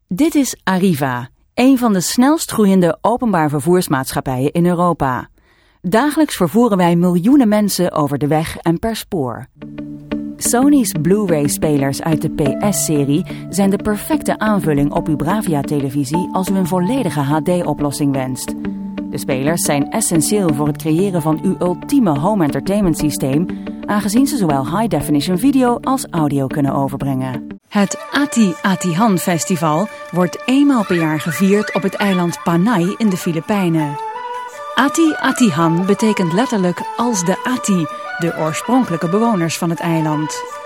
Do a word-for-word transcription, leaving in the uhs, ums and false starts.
Dit is Arriva, een van de snelst groeiende openbaar vervoersmaatschappijen in Europa. Dagelijks vervoeren wij miljoenen mensen over de weg en per spoor. Sony's Blu-ray-spelers uit de P S-serie zijn de perfecte aanvulling op uw Bravia-televisie als u een volledige H D-oplossing wenst. De spelers zijn essentieel voor het creëren van uw ultieme home entertainment systeem, aangezien ze zowel high-definition video als audio kunnen overbrengen. Het Ati Atihan Festival wordt eenmaal per jaar gevierd op het eiland Panay in de Filipijnen. Ati Atihan betekent letterlijk als de Ati, de oorspronkelijke bewoners van het eiland.